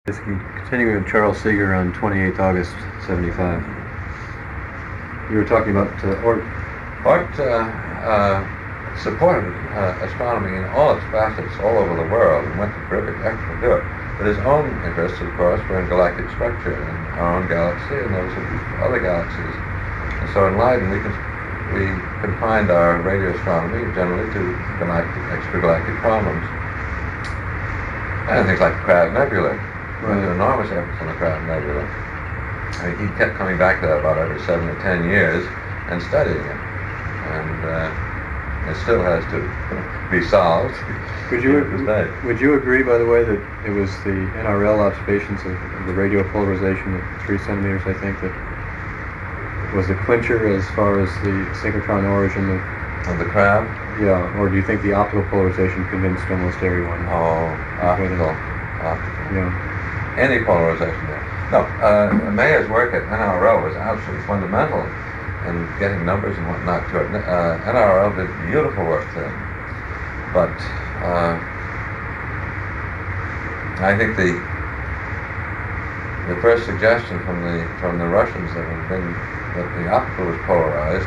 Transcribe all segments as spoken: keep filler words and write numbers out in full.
It's continuing with Charles Seeger on twenty-eighth of August, seventy-five. You were talking about uh, Oort. Oort uh, uh, supported uh, astronomy in all its facets all over the world and went to terrific effort to do it. But his own interests, of course, were in galactic structure in our own galaxy and those of other galaxies. And so in Leiden, we can we confined our radio astronomy generally to galactic, extragalactic problems. And things like the Crab Nebula. Right. There were enormous efforts on the Crab Nebula. I mean, he kept coming back to that about every seven or ten years and studying it. And uh, it still has to be solved. Would you, would you agree, by the way, that it was the N R L observations of, of the radio polarization at three centimeters, I think, that was the clincher as far as the synchrotron origin of... Of the Crab? Yeah, or do you think the optical polarization convinced almost everyone? Oh, optical. Optical. Yeah. Any polarization there. No, uh, Mayer's work at N R L was absolutely fundamental in getting numbers and whatnot to it. Uh, N R L did beautiful work then. But uh, I think the the first suggestion from the from the Russians that had been that the optical was polarized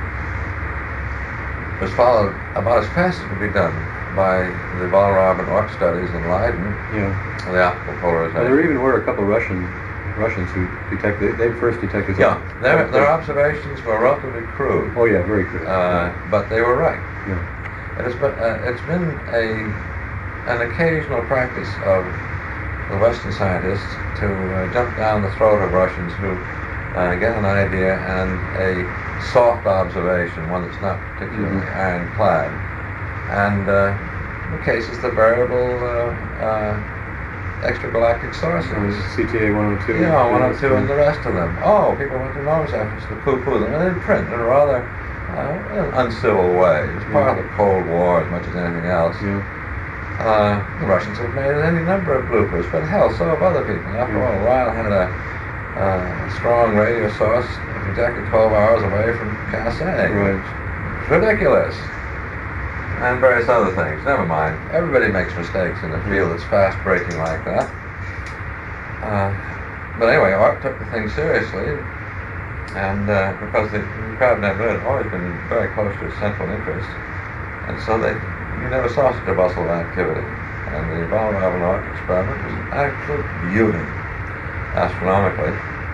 was followed about as fast as could be done by the Balrog and Oort studies in Leiden. Yeah. The optical polarization. Well, there even were a couple of Russian Russians who detected. They first detected. Yeah, their their observations were relatively crude. Oh yeah, very crude. Uh, but they were right. Yeah. It has been uh, it's been a an occasional practice of the Western scientists to uh, jump down the throat of Russians who uh, get an idea and a soft observation, one that's not particularly mm-hmm. ironclad, and uh, in cases the variable uh, uh, extragalactic sources. C T A one oh two. Yeah, one oh two and the rest of them. Oh, people went to enormous efforts to poo-poo them, and in print in a rather uh, uncivil way. It's part yeah. of the Cold War as much as anything else. Yeah. Uh, the Russians have made any number of bloopers, but hell, so have other people. After yeah. all, Ryle had a uh, strong radio source exactly twelve hours away from Cathay. Right. It's ridiculous. And various other things. Never mind. Everybody makes mistakes in a field that's fast breaking like that. Uh, but anyway, Oort took the thing seriously, and uh, because the Crab Nebula had always been very close to its central interest, and so they you never saw such a bustle of activity. And the Balrog and Oort experiment was an absolute beauty, astronomically.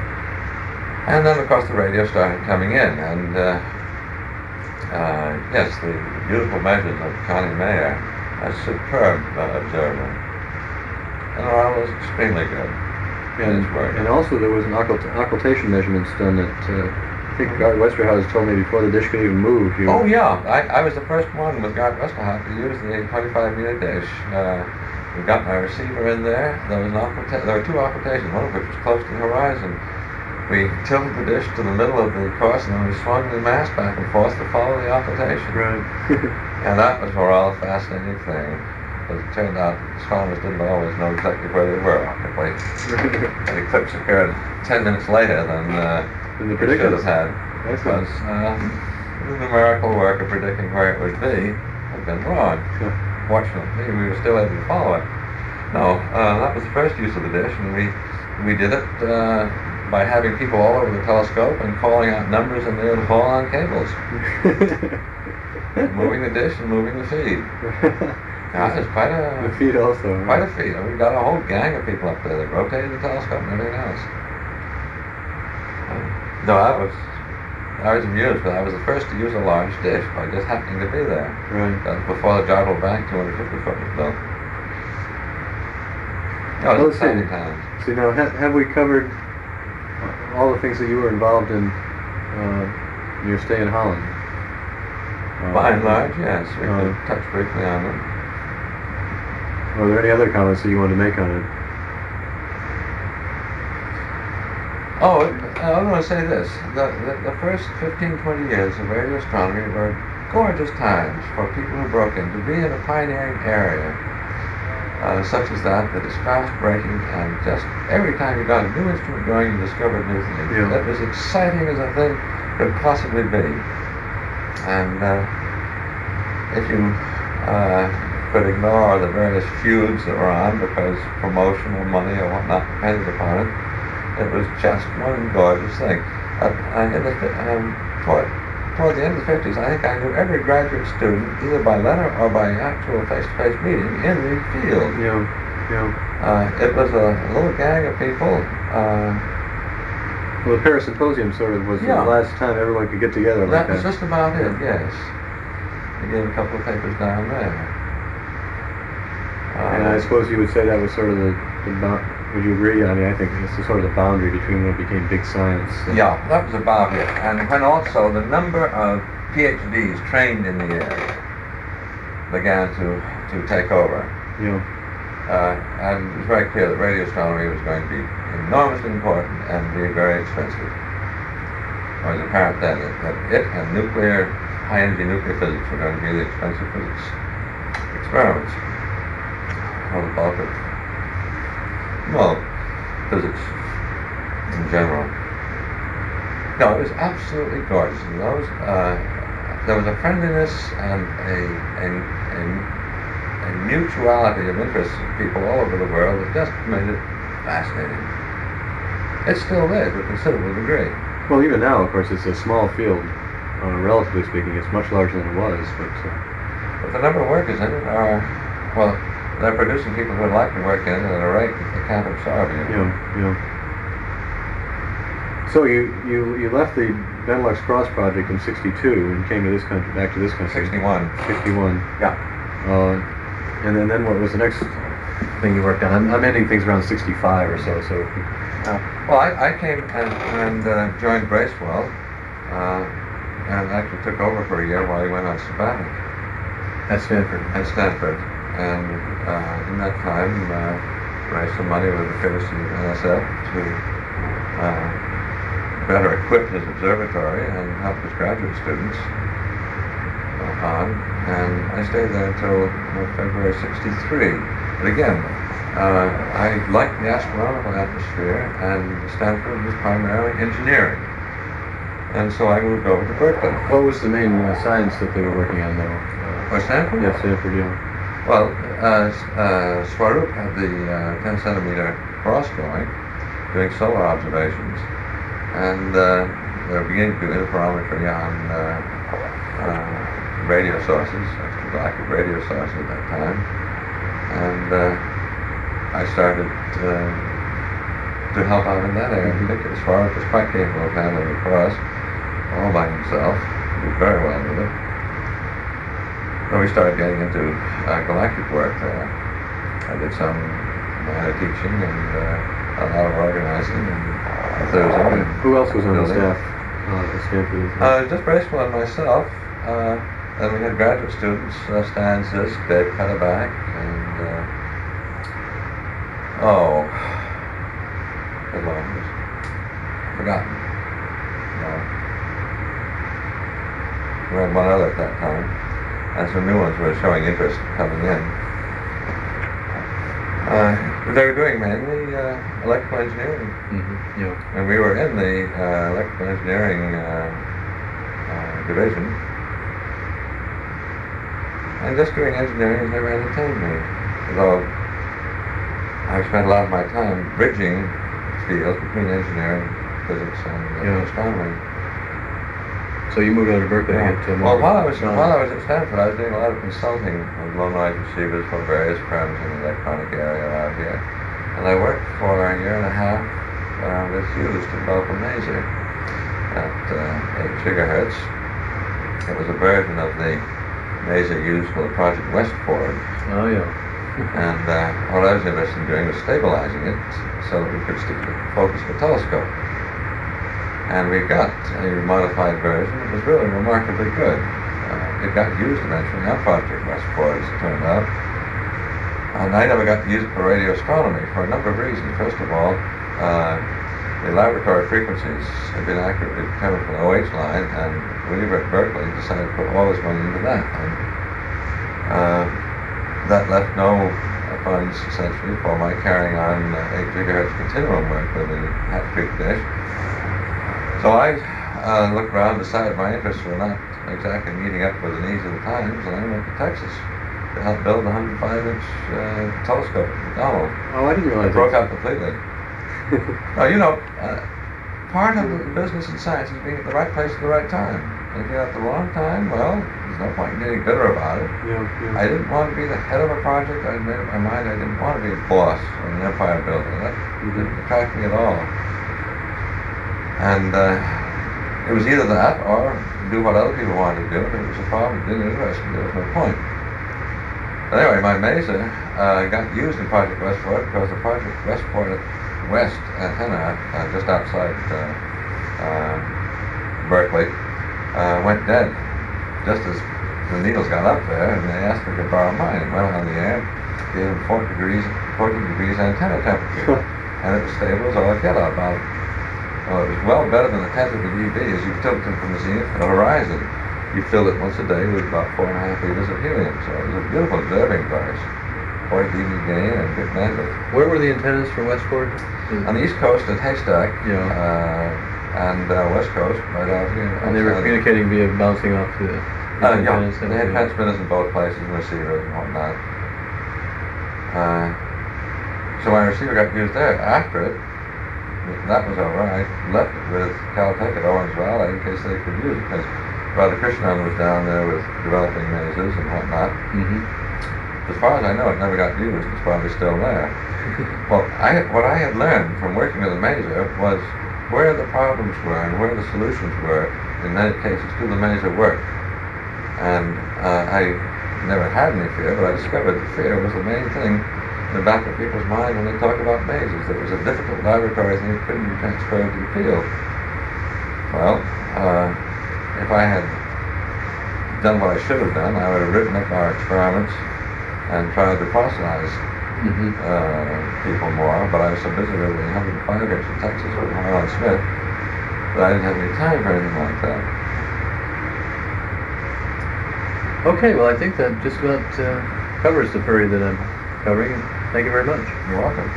And then, of course, the radio started coming in, and uh, uh, yes, the beautiful measures of Connie Mayer, a superb uh, observer. And Ryle was extremely good in his work. And also there was an occult- occultation measurements done that uh, I think Gart Westerhout has told me before the dish could even move. You oh yeah, I, I was the first one with Gart Westerhout to use the twenty-five meter dish. Uh, we got my receiver in there. There was an occulta- There were two occultations, one of which was close to the horizon. We tilted the dish to the middle of the course, and then we swung the mast back and forth to follow the occultation. Right. And that was for all a fascinating thing. But it turned out astronomers didn't always know exactly where they were optically. The eclipse occurred ten minutes later than uh, the we should have had. Because uh, the numerical work of predicting where it would be had been wrong. Yeah. Fortunately, we were still able to follow it. No, uh, that was the first use of the dish, and we, we did it uh, by having people all over the telescope and calling out numbers and they would fall on cables. Moving the dish and moving the feed. Now, it's quite a... The feed also. Right? Quite a feed. We got a whole gang of people up there that rotated the telescope and everything else. Uh, no, I was... I was amused, but I was the first to use a large dish by just happening to be there. Right. That was before the Jartle Bank two hundred fifty foot was built. Oh, it was exciting times. See, now, ha- have we covered all the things that you were involved in uh, your stay in Holland? Uh, By and large, yes. We uh, could touch briefly on them. Are there any other comments that you want to make on it? Oh, I want to say this. The, the, the first fifteen, twenty years of radio astronomy were gorgeous times for people who broke in. To be in a pioneering area uh, such as that, that is fast breaking, and just every time you got a new instrument going, you discovered new things. Yeah. That was exciting as a thing could possibly be. And uh, if you uh, could ignore the various feuds that were on because promotional money or whatnot depended upon it. It was just one gorgeous thing. Uh, uh, in the, um, toward, toward the end of the fifties, I think I knew every graduate student, either by letter or by actual face-to-face meeting, in the field. Yeah, yeah. Uh, it was a little gang of people. Uh, well, the Paris Symposium sort of was yeah. the last time everyone could get together like that. that. was just about it, yes. I gave a couple of papers down there. Uh, and I suppose you would say that was sort of the, the bo- would you agree? I mean, I think it's the sort of the boundary between when it became big science. And yeah, that was about it. And when also the number of PhDs trained in the area began to, to take over. Yeah. Uh, and it was very clear that radio astronomy was going to be enormously important and be very expensive. It was apparent then that, that it and nuclear, high-energy nuclear physics were going to be the expensive physics experiments. Or the bulk of, well, physics in general. No, it was absolutely gorgeous. And those, uh, there was a friendliness and a, a, a, a mutuality of interest in people all over the world that just made it fascinating. It's still there to a considerable degree. Well, even now, of course, it's a small field. Uh, relatively speaking, it's much larger than it was. But, uh, but the number of workers in it are, well, they're producing people who would like to work in it at a rate that they can't absorb. You know? Yeah, yeah. So you, you, you left the Benelux Cross project in sixty-two and came to this country, back to this country. sixty-one. sixty-one. Yeah. Uh, and then, then what was the next thing you worked on? I'm, I'm ending things around sixty-five or so. So. Uh, well, I, I came and, and uh, joined Bracewell, uh, and actually took over for a year while he went on sabbatic. At Stanford. At Stanford. And uh, in that time, uh, raised some money with the courtesy of N S F to uh, better equip his observatory and help his graduate students uh, on. And I stayed there until uh, February sixty-three. But again, uh, I liked the astronomical atmosphere, and Stanford was primarily engineering. And so I moved over to Berkeley. What was the main uh, science that they were working on, though? Or Stanford? Yes, Stanford, yeah. Well, uh, uh, Swarup had the uh, ten centimeter cross going, doing solar observations, and uh, they were beginning to do interferometry on uh, uh, radio sources, extragalactic radio sources at that time, and uh, I started uh, to help out in that area in particular. Swarup was quite capable of handling the cross all by himself. He did very well with it. Then we started getting into uh, galactic work there. I did some minor teaching and uh, a lot of organizing and enthusing. Who else was on the building. staff uh, at Stanford? Uh, just Bracewell and myself. Uh, then we had graduate students, uh, Stan Zisk, Dave Cutterback, and uh, oh, good Lord, forgotten. No. We had one other at that time. And some new ones were showing interest coming in. Uh, they were doing mainly uh, electrical engineering. Mm-hmm. Yeah. And we were in the uh, electrical engineering uh, uh, division. And just doing engineering has never entertained me. Although I've spent a lot of my time bridging fields between engineering, physics, and uh, Yeah. astronomy. So you moved over to Berkeley Yeah. to get uh, Well, more while I was knowledge. while I was at Stanford, I was doing a lot of consulting with low noise receivers for various firms in the electronic area around here, and I worked for a year and a half uh, with Hughes to develop a maser at uh, eight gigahertz. It was a version of the maser used for the Project Westford, Oh yeah. and uh, what I was interested in doing was stabilizing it so that we could st- focus the telescope. And we got a modified version. It was really remarkably good. Uh, it got used eventually on Project Westport, as it turned out. And I never got to use it for radio astronomy for a number of reasons. First of all, uh, the laboratory frequencies had been accurately determined from the O H line, and we were at Berkeley decided to put all this money into that. And uh, that left no funds, essentially, for my carrying on uh, eight gigahertz continuum work with the Hat Creek dish. So I uh, looked around, decided my interests were not exactly meeting up with the needs of the times, and I went to Texas. to help build a one hundred five inch uh, telescope at McDonald. Oh, I didn't realize It broke that. out completely. Oh, you know, uh, part of the business and science is being at the right place at the right time. If you're at the wrong time, well, there's no point in getting bitter about it. Yeah, yeah. I didn't want to be the head of a project. I made up my mind I didn't want to be a boss in an empire building. That didn't attract me at all. And uh, it was either that or do what other people wanted to do. If it was a problem, it didn't interest me. There was no point. But anyway, my Mesa uh, got used in Project Westport because the Project Westport West antenna, uh, just outside uh, uh, Berkeley, uh, went dead just as the needles got up there, and they asked me to borrow mine. It went on the air, gave them forty degrees, forty degrees antenna temperature, and it was stable as all get out. About, well, it was well better than the tenth of a dB as you tilt it from the zenith to the horizon. You filled it once a day with about four and a half liters of helium, so it was a beautiful observing device. forty dB gain and good bandwidth. Where were the antennas for Westport? On the east coast at Haystack, Yeah. uh, and uh, west coast right out here. And they were outside. communicating via bouncing off the Uh, yeah, antennas. they had transmitters in both places and receivers and whatnot. Uh, so my receiver got used there. After it, that was all right. Left it with Caltech at Orange Valley in case they could use it, because Father Krishnan was down there with developing mazes and whatnot. Mm-hmm. As far as I know, it never got used. It's probably still there. Well, I, what I had learned from working with the maser was where the problems were and where the solutions were. In many cases, do the maser work? And uh, I never had any fear, but I discovered that fear was the main thing in the back of people's mind when they talk about mazes. It was a difficult laboratory thing that couldn't be transferred to the field. Well, uh, if I had done what I should have done, I would have written up our experiments and tried to fossilize Mm-hmm. uh, people more, but I was so busy with the one hundred five inch in Texas with Harlan Smith that I didn't have any time for anything like that. Okay, well, I think that just about uh, covers the period that I'm covering. Thank you very much. You're welcome.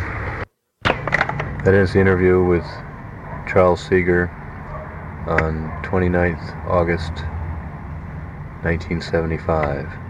That ends the interview with Charles Seeger on twenty-ninth August nineteen seventy-five.